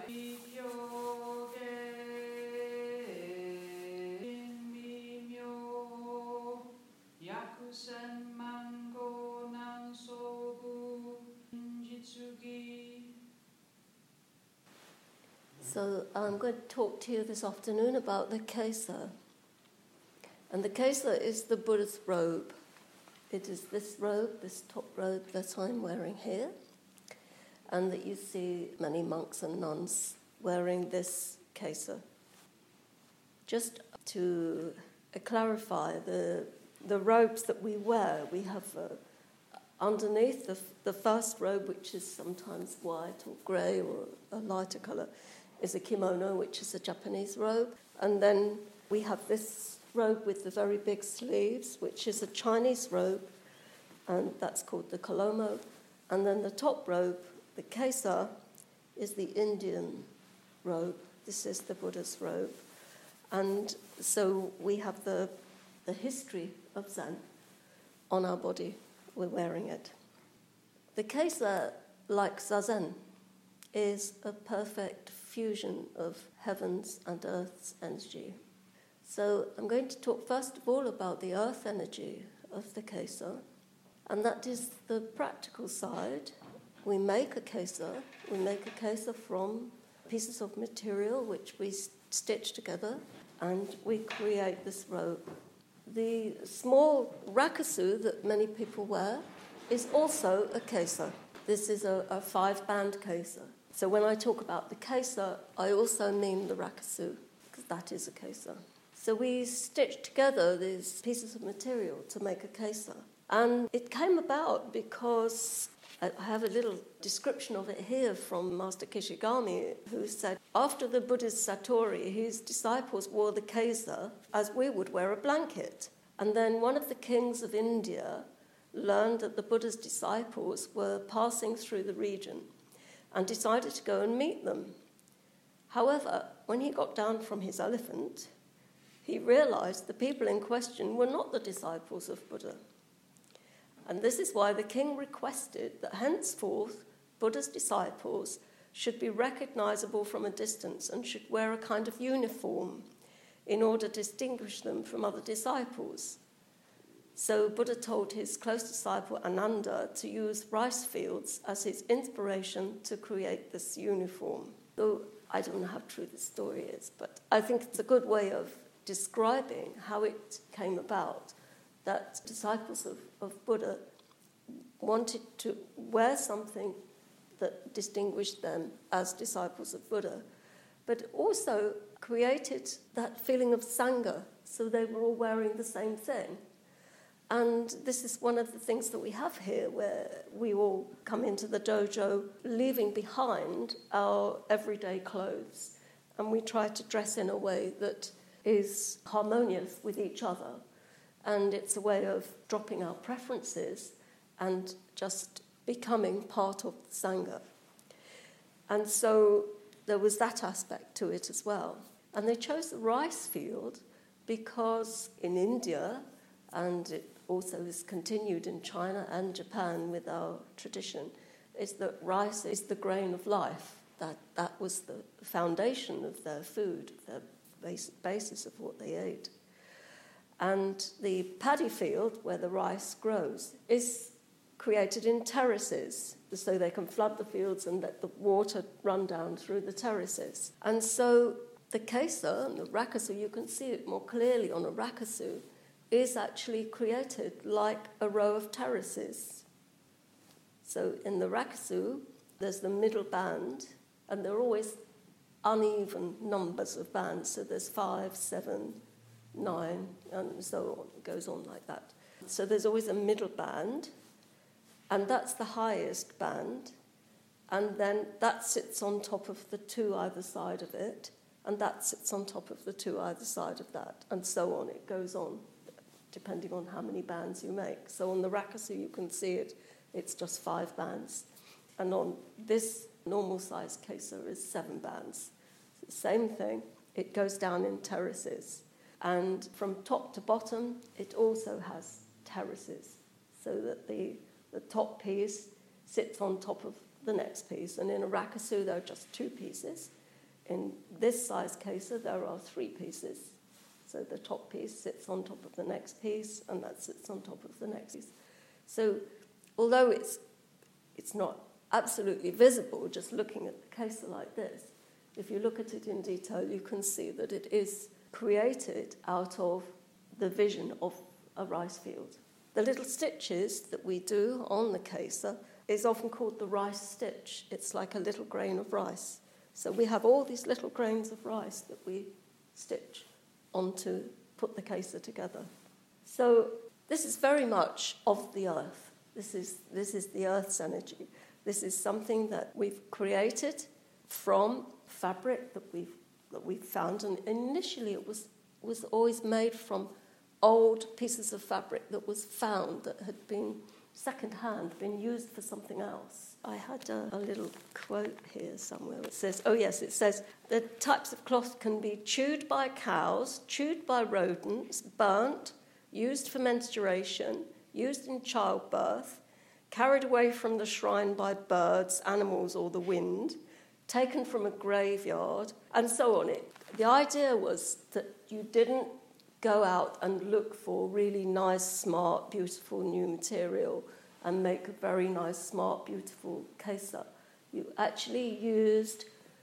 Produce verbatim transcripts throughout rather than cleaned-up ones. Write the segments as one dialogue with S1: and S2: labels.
S1: So I'm going to talk to you this afternoon about the Kesa. And the Kesa is the Buddha's robe. It is this robe, this top robe that I'm wearing here, and that you see many monks and nuns wearing this Kesa. Just to uh, clarify, the the robes that we wear, we have uh, underneath the, the first robe, which is sometimes white or grey or a lighter colour, is a kimono, which is a Japanese robe. And then we have this robe with the very big sleeves, which is a Chinese robe, and that's called the kolomo. And then the top robe, the Kesa, is the Indian robe. This is the Buddha's robe. And so we have the, the history of Zen on our body. We're wearing it. The Kesa, like Zazen, is a perfect fusion of heaven's and earth's energy. So I'm going to talk first of all about the earth energy of the Kesa, and that is the practical side. We make a Kesa, we make a Kesa from pieces of material which we stitch together, and we create this robe. The small rakusu that many people wear is also a Kesa. This is a, a five-band Kesa. So when I talk about the Kesa, I also mean the rakusu, because that is a Kesa. So we stitched together these pieces of material to make a Kesa. And it came about because I have a little description of it here from Master Kishigami, who said, after the Buddha's Satori, his disciples wore the Kesa as we would wear a blanket. And then one of the kings of India learned that the Buddha's disciples were passing through the region and decided to go and meet them. However, when he got down from his elephant, he realized the people in question were not the disciples of Buddha. And this is why the king requested that henceforth Buddha's disciples should be recognizable from a distance and should wear a kind of uniform in order to distinguish them from other disciples. So Buddha told his close disciple Ananda to use rice fields as his inspiration to create this uniform. So I don't know how true the story is, but I think it's a good way of describing how it came about that disciples of, of Buddha wanted to wear something that distinguished them as disciples of Buddha, but also created that feeling of Sangha, so they were all wearing the same thing. And this is one of the things that we have here, where we all come into the dojo leaving behind our everyday clothes, and we try to dress in a way that is harmonious with each other. And it's a way of dropping our preferences and just becoming part of the Sangha. And so there was that aspect to it as well. And they chose the rice field because in India, and it also is continued in China and Japan with our tradition, is that rice is the grain of life. That that was the foundation of their food, their base, basis of what they ate. And the paddy field, where the rice grows, is created in terraces, so they can flood the fields and let the water run down through the terraces. And so the Kesa and the rakusu, you can see it more clearly on a rakusu, is actually created like a row of terraces. So in the rakusu, there's the middle band, and there are always uneven numbers of bands. So there's five, seven, nine, and so on. It goes on like that. So there's always a middle band, and that's the highest band, and then that sits on top of the two either side of it, and that sits on top of the two either side of that, and so on. It goes on, depending on how many bands you make. So on the rakusu, you can see it, it's just five bands. And on this normal-sized Kesa is seven bands. It's the same thing. It goes down in terraces. And from top to bottom, it also has terraces, so that the, the top piece sits on top of the next piece. And in a rakusu, there are just two pieces. in this size caser, there are three pieces. So the top piece sits on top of the next piece, and that sits on top of the next piece. So although it's it's not absolutely visible just looking at the caser like this, if you look at it in detail, you can see that it is created out of the vision of a rice field. The little stitches that we do on the caser is often called the rice stitch. It's like a little grain of rice. So we have all these little grains of rice that we stitch onto, put the caser together. So this is very much of the earth. This is, this is the earth's energy. This is something that we've created from fabric that we've, that we've found. And initially it was, was always made from old pieces of fabric that was found that had been second-hand, been used for something else. I had a, a little quote here somewhere. It says, oh yes, it says, the types of cloth can be chewed by cows, chewed by rodents, burnt, used for menstruation, used in childbirth, carried away from the shrine by birds, animals, or the wind, taken from a graveyard, and so on. It, the idea was that you didn't go out and look for really nice, smart, beautiful new material and make a very nice, smart, beautiful caser. You actually used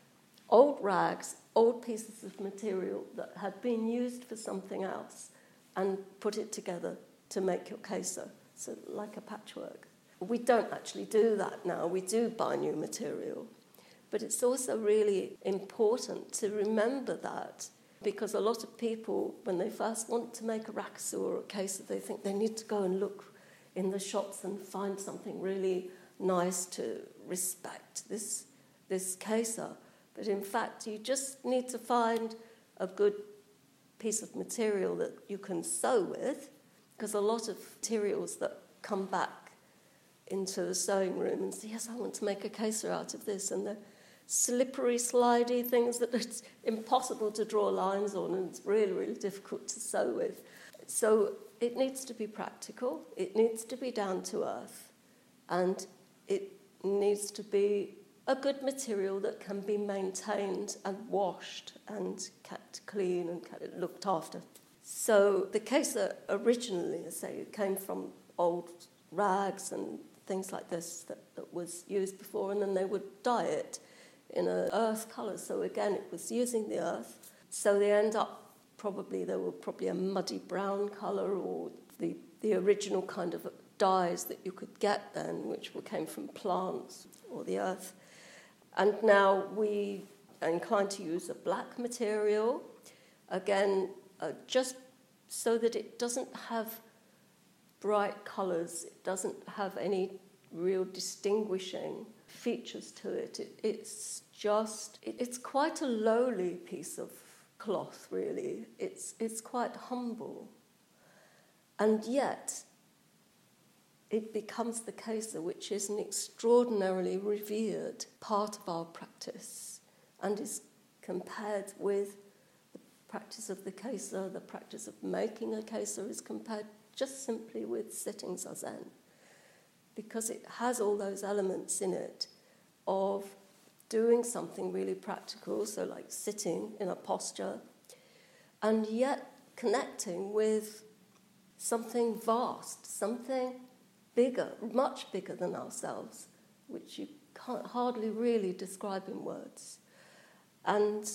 S1: old rags, old pieces of material that had been used for something else and put it together to make your caser, so like a patchwork. We don't actually do that now. We do buy new material. But it's also really important to remember that, because a lot of people, when they first want to make a rakusu or a caser, they think they need to go and look in the shops and find something really nice to respect this, this caser. But in fact, you just need to find a good piece of material that you can sew with, because a lot of materials that come back into the sewing room and say, yes, I want to make a caser out of this, and they're slippery, slidey things that it's impossible to draw lines on, and it's really, really difficult to sew with. So it needs to be practical, it needs to be down to earth, and it needs to be a good material that can be maintained and washed and kept clean and kept looked after. So the caser originally, I say, it came from old rags and things like this that, that was used before, and then they would dye it in an earth colour. So again, it was using the earth. So they end up probably, they were probably a muddy brown colour, or the, the original kind of dyes that you could get then, which came from plants or the earth. And now we are inclined to use a black material, again, uh, just so that it doesn't have bright colours, it doesn't have any real distinguishing features to it. it it's just, it, it's quite a lowly piece of cloth, really. It's, it's quite humble. And yet, it becomes the caser, which is an extraordinarily revered part of our practice and is compared with the practice of the caser. The practice of making a caser is compared just simply with sitting zazen, because it has all those elements in it of doing something really practical, so like sitting in a posture, and yet connecting with something vast, something bigger, much bigger than ourselves, which you can't hardly really describe in words. And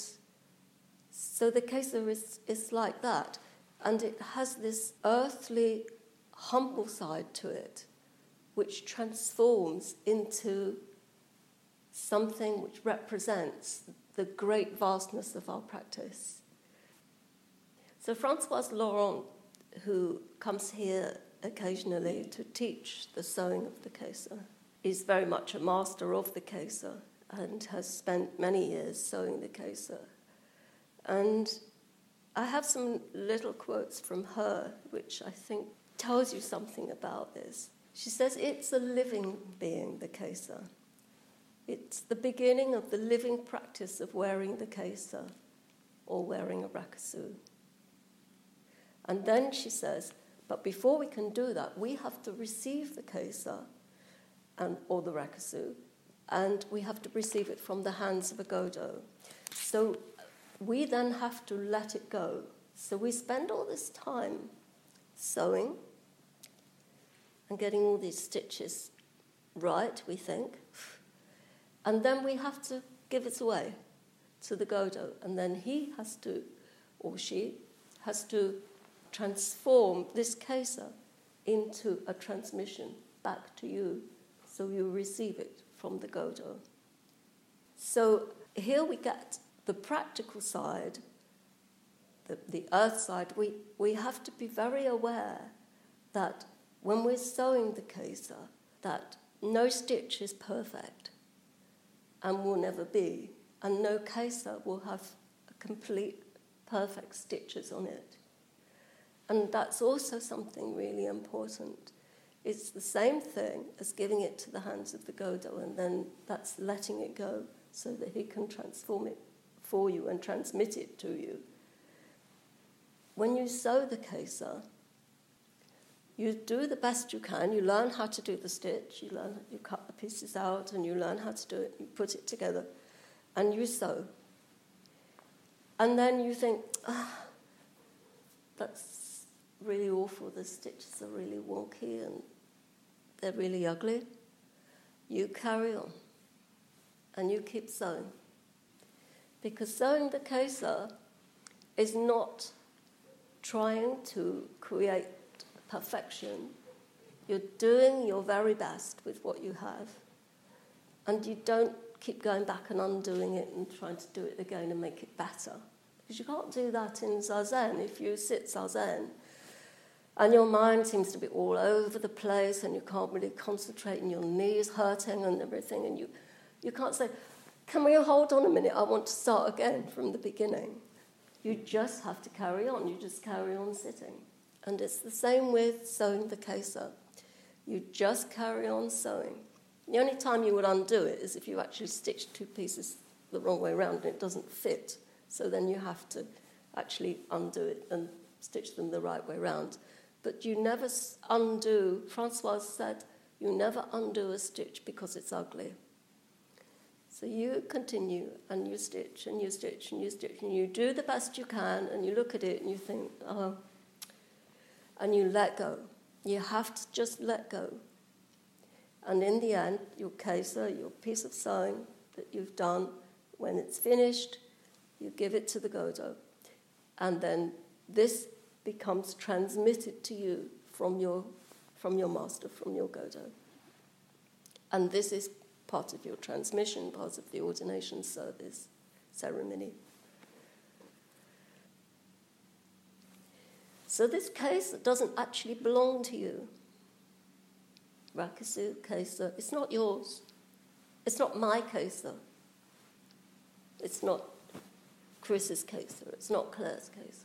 S1: so the caser is, is like that, and it has this earthly, humble side to it, which transforms into something which represents the great vastness of our practice. So Françoise Laurent, who comes here occasionally to teach the sewing of the caser, is very much a master of the caser and has spent many years sewing the caser. And I have some little quotes from her, which I think tells you something about this. She says, it's a living being, the caser. It's the beginning of the living practice of wearing the caser or wearing a rakusu. And then she says, but before we can do that, we have to receive the caser and, or the rakusu and we have to receive it from the hands of a Godo. So we then have to let it go. So we spend all this time sewing and getting all these stitches right, we think, and then we have to give it away to the Godo, and then he has to, or she, has to transform this kesa into a transmission back to you, so you receive it from the Godo. So here we get the practical side, the, the earth side. We, we have to be very aware that when we're sewing the kesa, that no stitch is perfect and will never be, and no kesa will have a complete, perfect stitches on it. And that's also something really important. It's the same thing as giving it to the hands of the Godo, and then that's letting it go so that he can transform it for you and transmit it to you. When you sew the kesa, you do the best you can. You learn how to do the stitch. You learn, you cut the pieces out, and you learn how to do it. You put it together, and you sew. And then you think, ah, that's really awful. The stitches are really wonky and they're really ugly. You carry on, and you keep sewing. Because sewing the kesa is not trying to create perfection. You're doing your very best with what you have, and you don't keep going back and undoing it and trying to do it again and make it better, because you can't do that in Zazen. If you sit Zazen and your mind seems to be all over the place and you can't really concentrate and your knees hurting and everything, and you, you can't say, can we hold on a minute, I want to start again from the beginning. You just have to carry on. You just carry on sitting. And it's the same with sewing the kesa. You just carry on sewing. The only time you would undo it is if you actually stitched two pieces the wrong way around and it doesn't fit. So then you have to actually undo it and stitch them the right way around. But you never undo, Francois said, you never undo a stitch because it's ugly. So you continue and you stitch and you stitch and you stitch and you do the best you can, and you look at it and you think, oh, and you let go. You have to just let go. And in the end, your kesa, your piece of sewing that you've done, when it's finished, you give it to the Godo. And then this becomes transmitted to you from your, from your master, from your Godo. And this is part of your transmission, part of the ordination service ceremony. So this kesa doesn't actually belong to you. Rakusu kesa, it's not yours. It's not my kesa. It's not Chris's kesa. It's not Claire's kesa.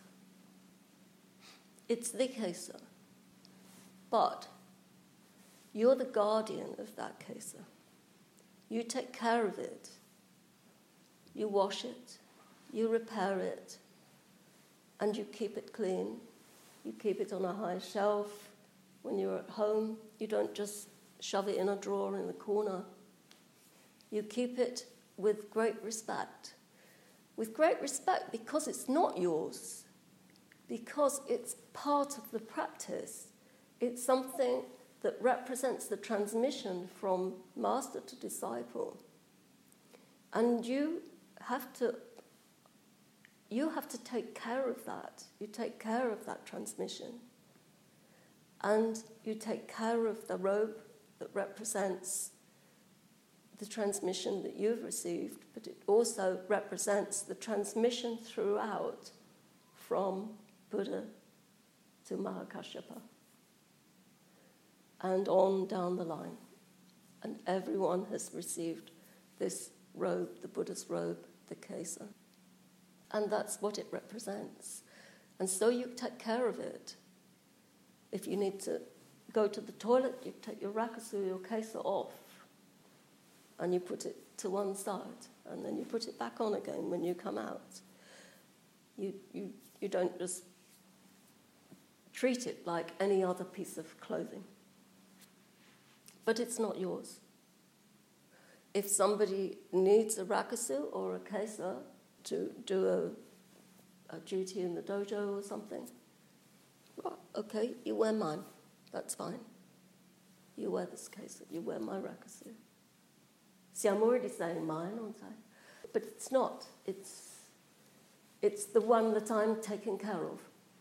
S1: It's the kesa. But you're the guardian of that kesa. You take care of it. You wash it. You repair it. And you keep it clean. You keep it on a high shelf. When you're at home, you don't just shove it in a drawer in the corner. You keep it with great respect. With great respect because it's not yours. Because it's part of the practice. It's something that represents the transmission from master to disciple. And you have to You have to take care of that. You take care of that transmission. And you take care of the robe that represents the transmission that you've received, but it also represents the transmission throughout from Buddha to Mahakashyapa and on down the line. And everyone has received this robe, the Buddha's robe, the kesa. And that's what it represents. And so you take care of it. If you need to go to the toilet, you take your rakusu, your kesa off, and you put it to one side, and then you put it back on again when you come out. You, you, you don't just treat it like any other piece of clothing. But it's not yours. if somebody needs a rakusu or a kesa to do a, a duty in the dojo or something, well, okay, you wear mine. That's fine. You wear this kesa, you wear my rakusu. See, I'm already saying mine, aren't I? But it's not. It's, it's the one that I'm taking care of.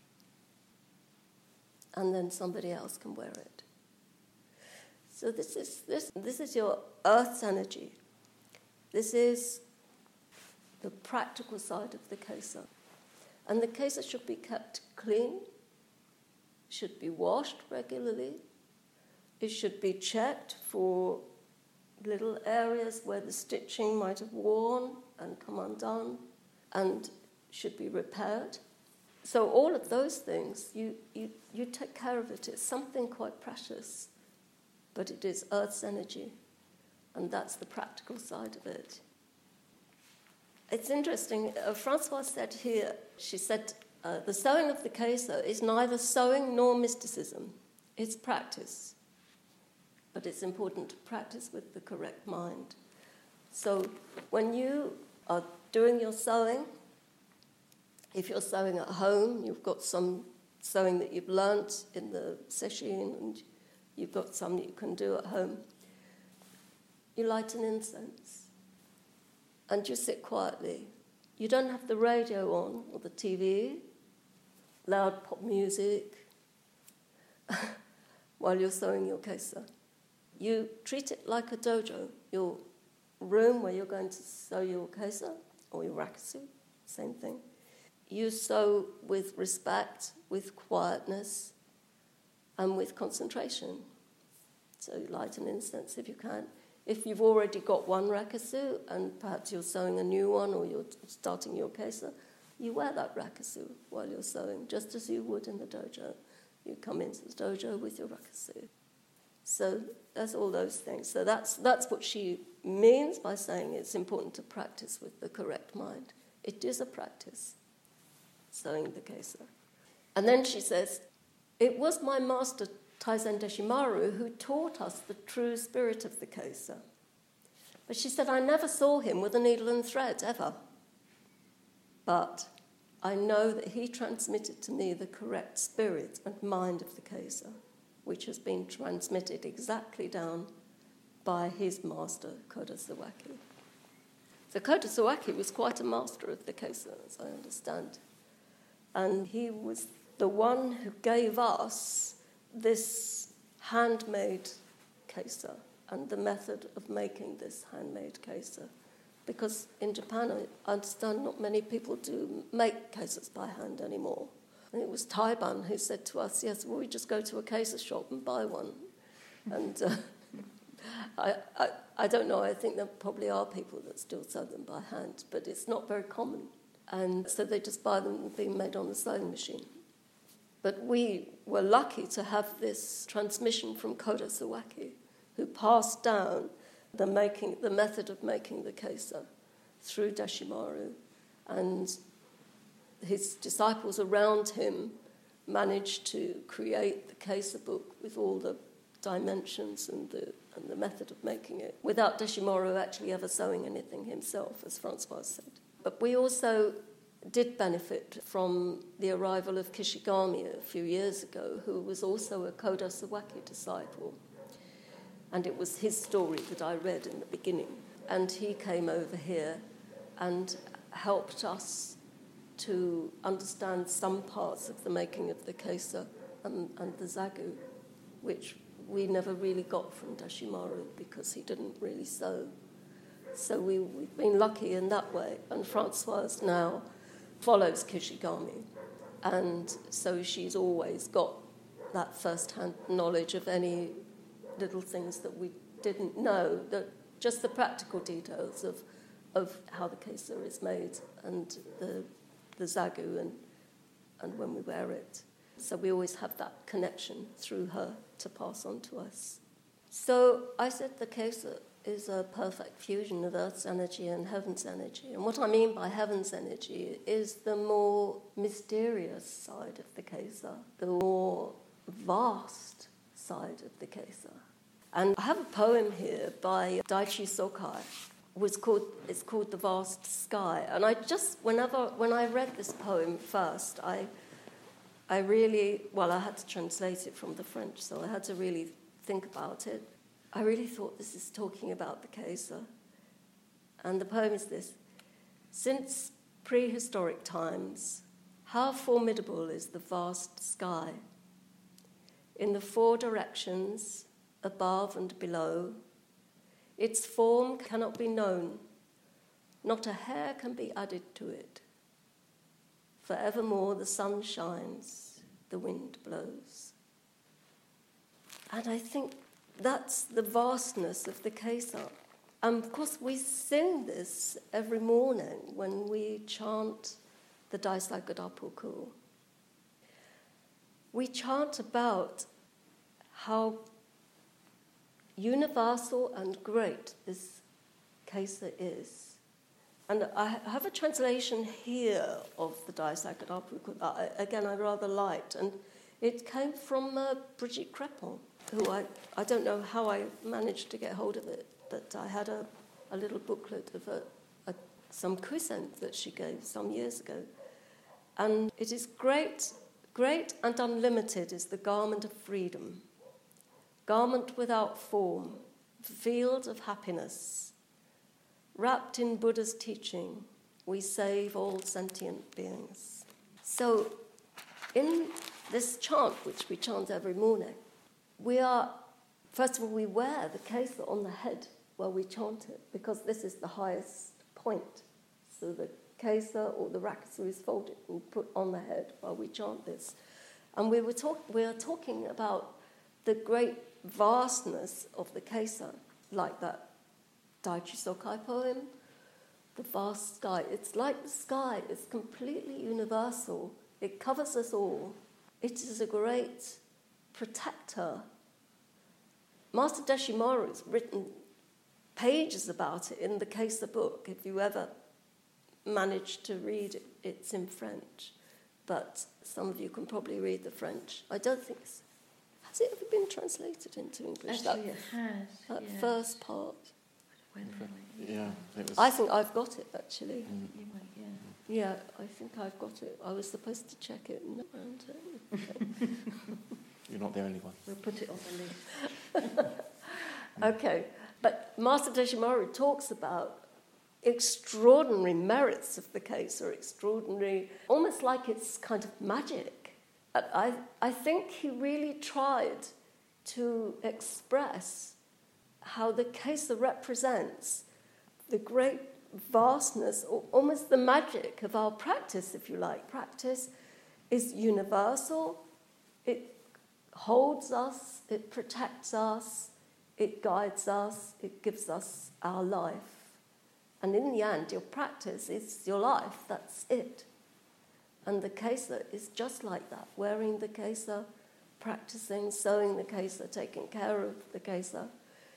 S1: And then somebody else can wear it. So this is this this is your earth's energy. This is the practical side of the kesa. And the kesa should be kept clean, should be washed regularly. It should be checked for little areas where the stitching might have worn and come undone, and should be repaired. So all of those things, you, you, you take care of it. It's something quite precious, but it is Earth's energy, and that's the practical side of it. It's interesting, uh, Francoise said here, she said, uh, the sewing of the kesa is neither sewing nor mysticism. It's practice. But it's important to practice with the correct mind. So when you are doing your sewing, if you're sewing at home, you've got some sewing that you've learnt in the sesshin, and you've got some that you can do at home. You light an incense, and you sit quietly. You don't have the radio on or the T V, loud pop music, while you're sewing your kesa. You treat it like a dojo, your room where you're going to sew your kesa or your rakusu, same thing. You sew with respect, with quietness, and with concentration. So you light an incense if you can. If you've already got one rakusu and perhaps you're sewing a new one or you're starting your kesa, you wear that rakusu while you're sewing, just as you would in the dojo. You come into the dojo with your rakusu. So that's all those things. So that's that's what she means by saying it's important to practice with the correct mind. It is a practice, sewing the kesa. And then she says, it was my master Taizen Deshimaru who taught us the true spirit of the kesa. But she said, I never saw him with a needle and thread, ever. But I know that he transmitted to me the correct spirit and mind of the kesa, which has been transmitted exactly down by his master, Kodo Sawaki. So Kodo Sawaki was quite a master of the kesa, as I understand. And he was the one who gave us this handmade kesa and the method of making this handmade kesa. Because in Japan, I understand not many people do make kesas by hand anymore. And it was Taiban who said to us, yes, well, we just go to a kesa shop and buy one. And uh, I, I, I don't know, I think there probably are people that still sew them by hand, but it's not very common. And so they just buy them being made on the sewing machine. But we were lucky to have this transmission from Kodo Sawaki, who passed down the making, the method of making the kesa through Deshimaru, and his disciples around him managed to create the kesa book with all the dimensions and the and the method of making it, without Deshimaru actually ever sewing anything himself, as Francois said. But we also did benefit from the arrival of Kishigami a few years ago, who was also a Kodo Sawaki disciple. And it was his story that I read in the beginning. And he came over here and helped us to understand some parts of the making of the kesa and, and the zagu, which we never really got from Deshimaru because he didn't really sew. So we, we've been lucky in that way. And Francoise now follows Kishigami. And so she's always got that first-hand knowledge of any little things that we didn't know, that just the practical details of of how the kesa is made and the the zagu and and when we wear it. So we always have that connection through her to pass on to us. So I said the kesa is a perfect fusion of Earth's energy and Heaven's energy. And what I mean by Heaven's energy is the more mysterious side of the kesa, the more vast side of the kesa. And I have a poem here by Daichi Sokai. Was called, it's called The Vast Sky. And I just, whenever, when I read this poem first, I, I really, well, I had to translate it from the French, so I had to really think about it. I really thought this is talking about the Kaiser. And the poem is this: since prehistoric times, how formidable is the vast sky. In the four directions, above and below, its form cannot be known. Not a hair can be added to it. Forevermore the sun shines, the wind blows. And I think that's the vastness of the Kesa. And of course we sing this every morning when we chant the Daisai Godapuku. We chant about how universal and great this Kesa is. And I have a translation here of the Daisai Godapuku that, again, I rather liked. And it came from uh, Brigitte Crepon, who I, I don't know how I managed to get hold of it, but I had a, a little booklet of a, a, some kusens that she gave some years ago. And it is great, great and unlimited is the garment of freedom. Garment without form, field of happiness. Wrapped in Buddha's teaching, we save all sentient beings. So in this chant, which we chant every morning, we are, first of all, we wear the kesa on the head while we chant it, because this is the highest point. So the kesa or the rakusu is folded and put on the head while we chant this. And we were talk, we are talking about the great vastness of the Kesa, like that Daichi Sokai poem, the vast sky. It's like the sky, it's completely universal. It covers us all. It is a great protector. Master Deshimaru has written pages about it in the Kesa book, if you ever manage to read it. It's in French, but some of you can probably read the French. I don't think it's Has it ever been translated into English?
S2: Actually,
S1: that,
S2: it has.
S1: That
S2: yeah.
S1: first part.
S3: Yeah, it was.
S1: I think I've got it, actually.
S3: Mm.
S2: You might, yeah.
S1: Yeah, I think I've got it. I was supposed to check it and never found it.
S3: You're not the only one.
S2: We'll put it on the list.
S1: Okay, but Master Deshimaru talks about extraordinary merits of the case, or extraordinary, almost like it's kind of magic. I, I think he really tried to express how the case represents the great vastness, or almost the magic of our practice, if you like. Practice is universal. It holds us, it protects us, it guides us, it gives us our life. And in the end, your practice is your life, that's it. And the kesa is just like that, wearing the kesa, practicing, sewing the kesa, taking care of the kesa,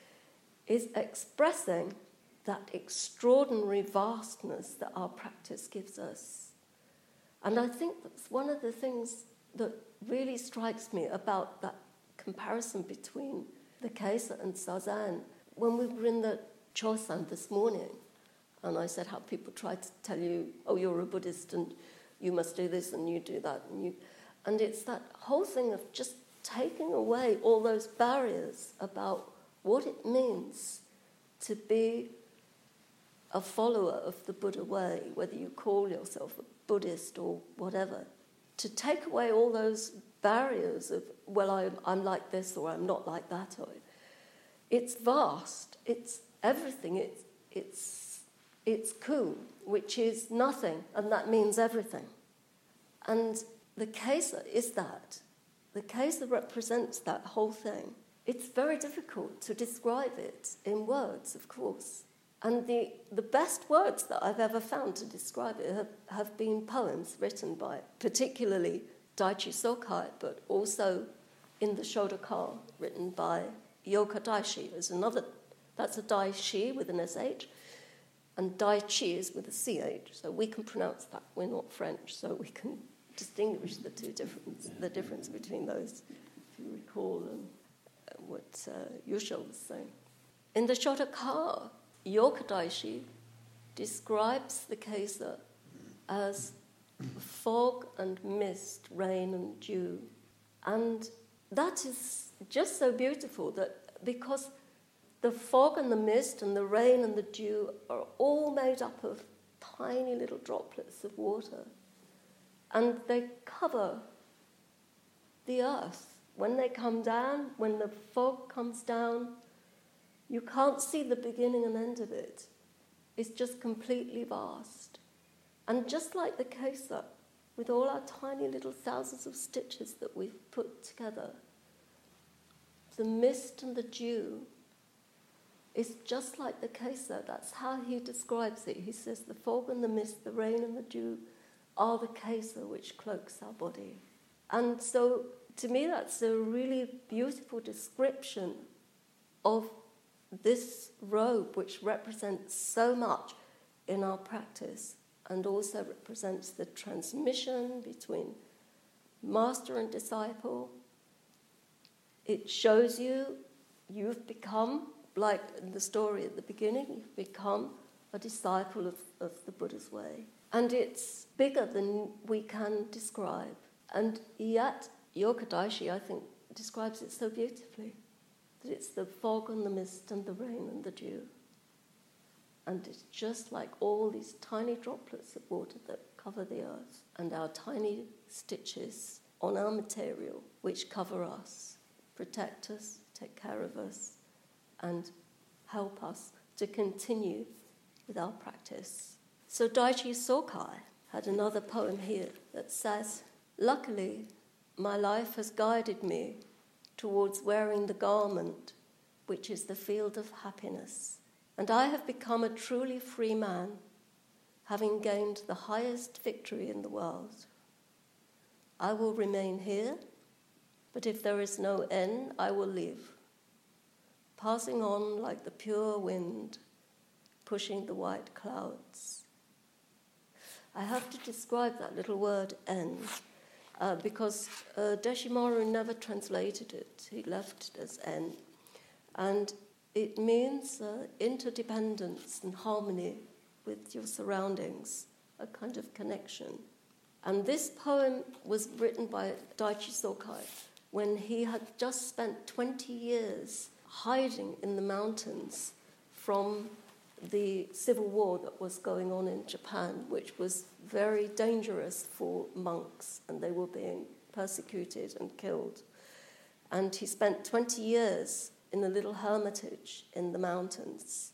S1: is expressing that extraordinary vastness that our practice gives us. And I think that's one of the things that really strikes me about that comparison between the kesa and Sazen. When we were in the Chosan this morning, and I said how people try to tell you, oh, you're a Buddhist and you must do this and you do that. And, you, and it's that whole thing of just taking away all those barriers about what it means to be a follower of the Buddha way, whether you call yourself a Buddhist or whatever. To take away all those barriers of, well, I'm, I'm like this or I'm not like that. Or it's vast. It's everything. It's, it's, it's ku, which is nothing, and that means everything. And the kesa is that. The kesa represents that whole thing. It's very difficult to describe it in words, of course. And the, the best words that I've ever found to describe it have, have been poems written by, particularly Daichi Sokai, but also in the Shodokan, written by Yoka Daishi. There's another, that's a Daishi with an S H, and Daichi is with a C H, so we can pronounce that. We're not French, so we can distinguish the two difference, the difference between those, if you recall. And what uh, Yusha was saying. In the Shotoka, Yokadaishi describes the Kesa as fog and mist, rain and dew. And that is just so beautiful that because the fog and the mist and the rain and the dew are all made up of tiny little droplets of water. And they cover the earth. When they come down, when the fog comes down, you can't see the beginning and end of it. It's just completely vast. And just like the Kesa, with all our tiny little thousands of stitches that we've put together, the mist and the dew is just like the Kesa. That's how he describes it. He says the fog and the mist, the rain and the dew are the Kesa which cloaks our body. And so to me that's a really beautiful description of this robe, which represents so much in our practice and also represents the transmission between master and disciple. It shows you you've become, like in the story at the beginning, you've become a disciple of, of the Buddha's way. And it's bigger than we can describe. And yet, Yokadaishi, I think, describes it so beautifully, that it's the fog and the mist and the rain and the dew. And it's just like all these tiny droplets of water that cover the earth and our tiny stitches on our material, which cover us, protect us, take care of us, and help us to continue with our practice. So Daichi Sokai had another poem here that says, "Luckily, my life has guided me towards wearing the garment, which is the field of happiness, and I have become a truly free man, having gained the highest victory in the world. I will remain here, but if there is no end, I will leave, passing on like the pure wind, pushing the white clouds." I have to describe that little word, end, uh, because uh, Deshimaru never translated it. He left it as en. And it means uh, interdependence and harmony with your surroundings, a kind of connection. And this poem was written by Daichi Sokai when he had just spent twenty years hiding in the mountains from the civil war that was going on in Japan, which was very dangerous for monks, and they were being persecuted and killed. And he spent twenty years in a little hermitage in the mountains.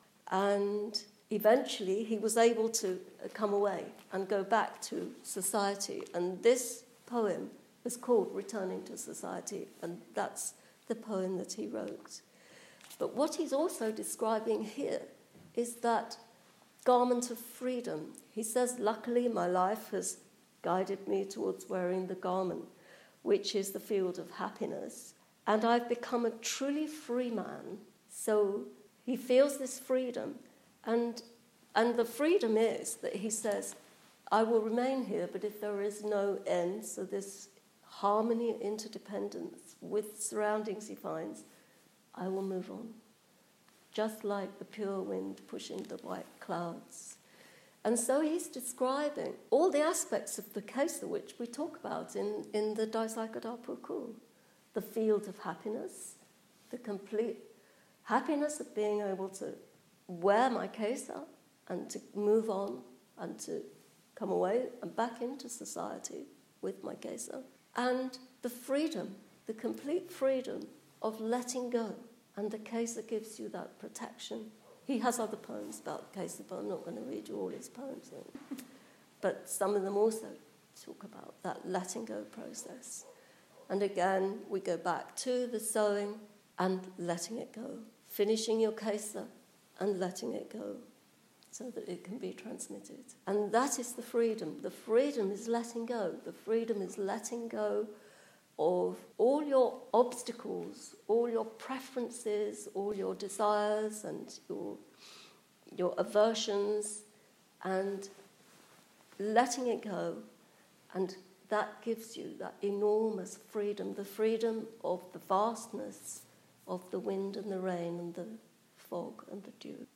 S1: And eventually he was able to come away and go back to society. And this poem is called Returning to Society, and that's the poem that he wrote. But what he's also describing here is that garment of freedom. He says, "Luckily, my life has guided me towards wearing the garment, which is the field of happiness, and I've become a truly free man." So he feels this freedom, and and the freedom is that he says, "I will remain here, but if there is no end," so this harmony, interdependence with surroundings he finds, "I will move on, just like the pure wind pushing the white clouds." And so he's describing all the aspects of the Kesa which we talk about in, in the Daisaika Dapuku. The field of happiness, the complete happiness of being able to wear my Kesa and to move on and to come away and back into society with my Kesa. And the freedom, the complete freedom of letting go. And the Kesa gives you that protection. He has other poems about the Kesa, but I'm not going to read you all his poems. But some of them also talk about that letting go process. And again, we go back to the sewing and letting it go. Finishing your Kesa and letting it go so that it can be transmitted. And that is the freedom. The freedom is letting go. The freedom is letting go of all your obstacles, all your preferences, all your desires and your, your aversions, and letting it go. And that gives you that enormous freedom, the freedom of the vastness of the wind and the rain and the fog and the dew.